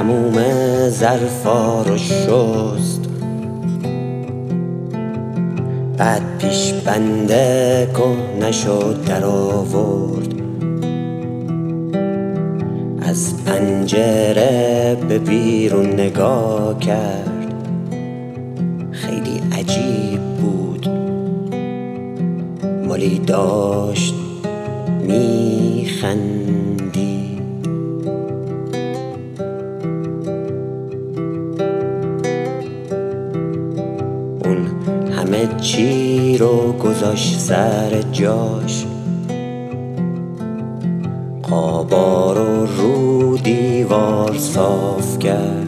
تموم ظرفا رو شست، بعد پیش بنده کهنه شد در آورد، از پنجره به بیرون نگاه کرد. خیلی عجیب بود، مالی داشت میخندی. اون همه چی رو گذاشت سر جاش، قابا رو دیوار صاف کرد،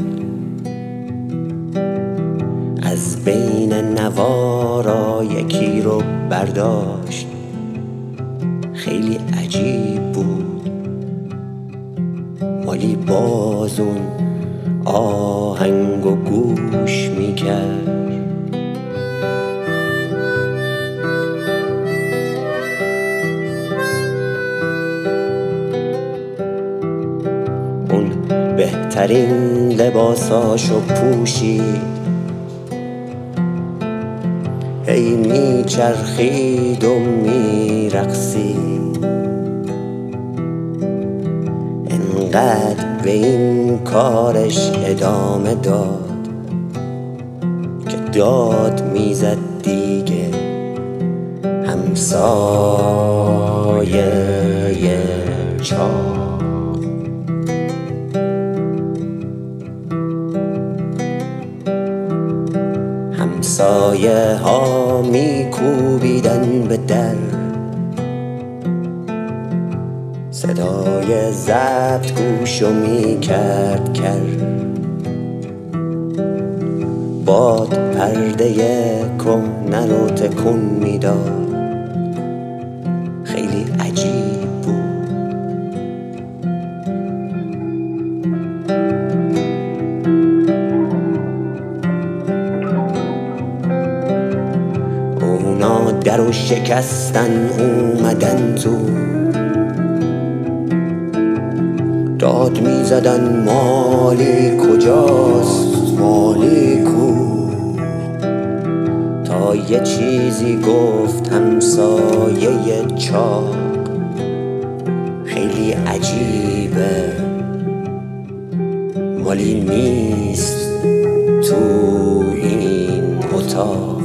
از بین نوارا یکی رو برداشت. خیلی عجیب بود، مالی باز اون آهنگو گوش میکرد. اون بهترین لباساشو پوشید، هی میچرخید و میرقصید. انقدر به این کارش ادامه داد که داد میزد دیگه همسایه چاه. همسایه ها میکوبیدن به در، صدای ضبط گوشو میکرد کر. باد پرده کهنه رو تکون میداد. خیلی عجیب بود. اونا درو شکستن اومدن تو، داد میزدن مالی کجاست، مالی کو. تا یه چیزی گفت همسایه چاق، خیلی عجیبه مالی نیست تو این اتاق.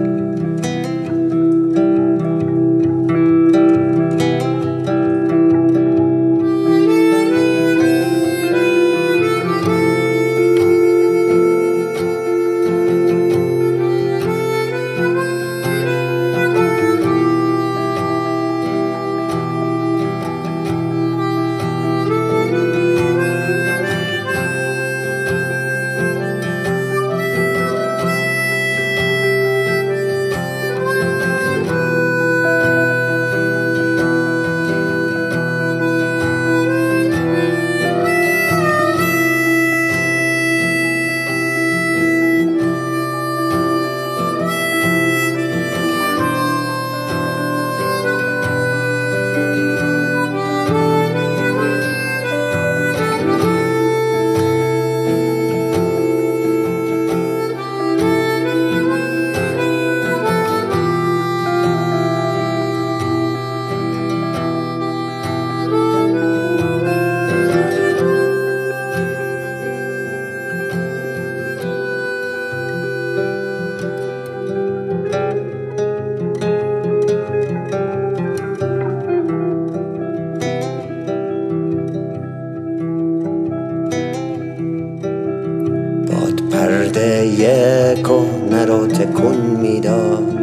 پرده کهنه رو تکون میداد.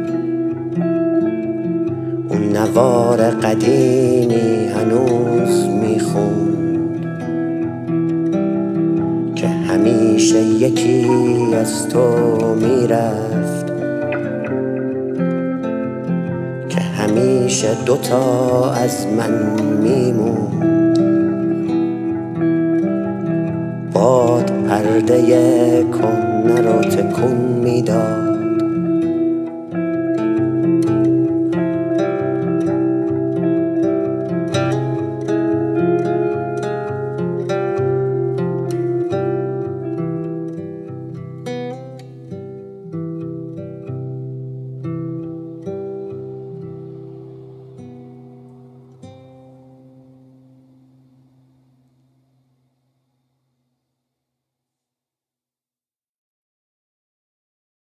اون نوار قدیمی هنوز میخوند که همیشه یکی از تو میرفت، که همیشه دوتا از من میموند. باد پرده کهنه رو تکون میداد.